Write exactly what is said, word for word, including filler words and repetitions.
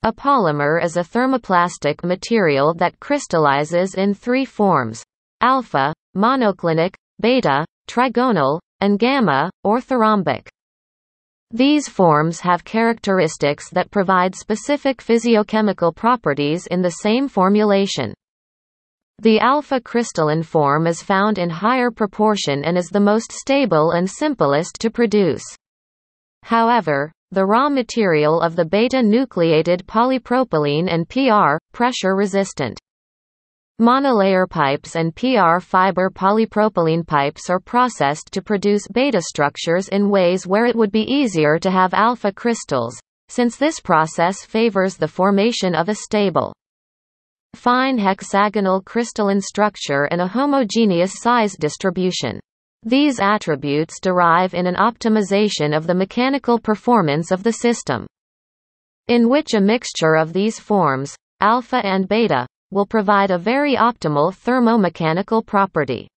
A polymer is a thermoplastic material that crystallizes in three forms: alpha, monoclinic, beta, trigonal, and gamma, orthorhombic. These forms have characteristics that provide specific physiochemical properties in the same formulation. The alpha crystalline form is found in higher proportion and is the most stable and simplest to produce. However, the raw material of the beta-nucleated polypropylene and P R, pressure-resistant. Monolayer pipes and P R fiber polypropylene pipes are processed to produce beta structures in ways where it would be easier to have alpha crystals, since this process favors the formation of a stable, fine hexagonal crystalline structure and a homogeneous size distribution. These attributes derive in an optimization of the mechanical performance of the system, in which a mixture of these forms, alpha and beta, will provide a very optimal thermomechanical property.